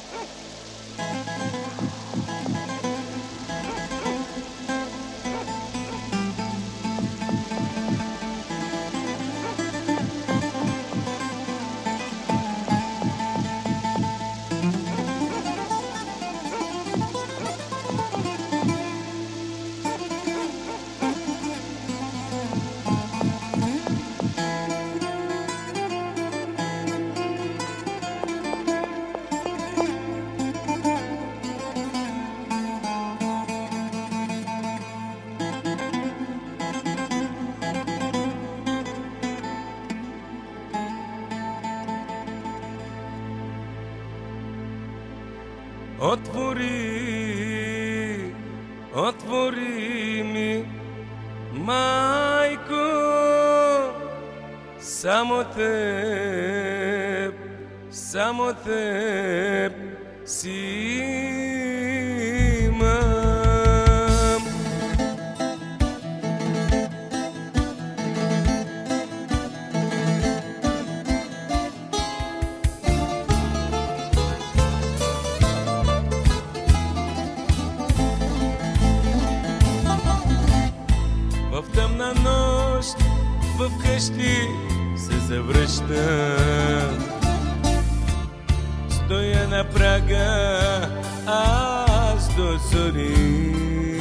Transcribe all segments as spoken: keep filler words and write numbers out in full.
Отвори, отвори ми, майко, само теб, само теб си имам. В тъмна нощ в къщи се завръщам, стоя на прага аз до зори.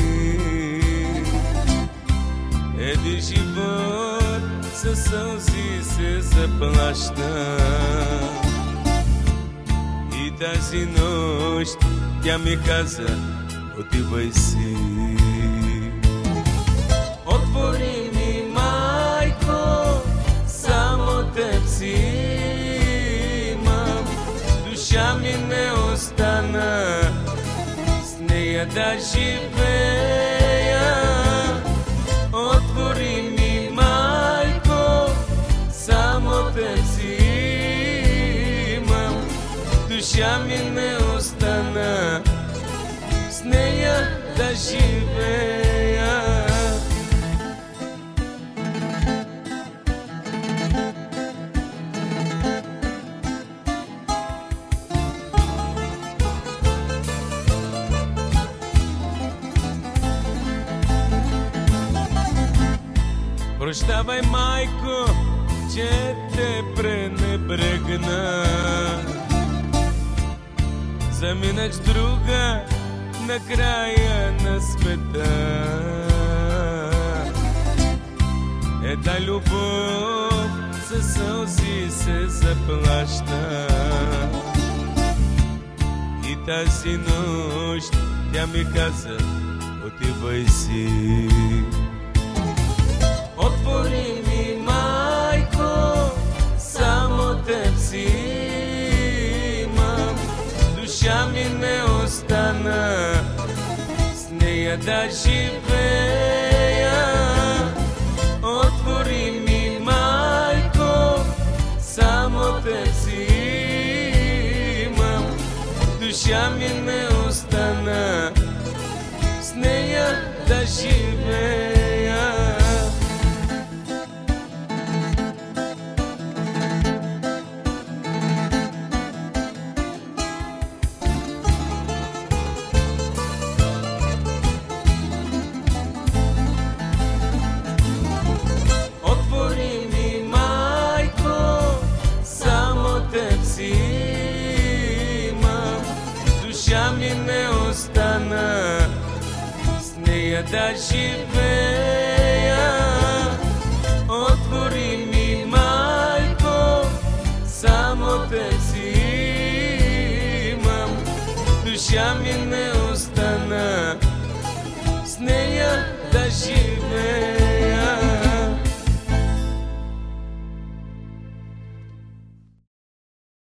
Един живот със сълзи се заплаща и тази нощ тя ми каза: отивай си. Отвори ми, майко, само теб си имам. Душа ми не остана, с нея да живея. Отвори ми, майко, само теб си имам. Душа ми не остана, с нея да живея. Прощавай, майко, че те пренебрегна. Заминах с друга на края на света. Една любов със сълзи се заплаща и тази нощ тя ми каза: отивай си. Отвори ми, майко, само теб си имам. Душа ми не остана, с нея да живея. Отвори ми, майко, само теб си имам. Душа ми не остана, с нея да живея. Душа ми не остана, с нея да живея. Отвори ми, майко, само теб си имам. Душа ми не остана.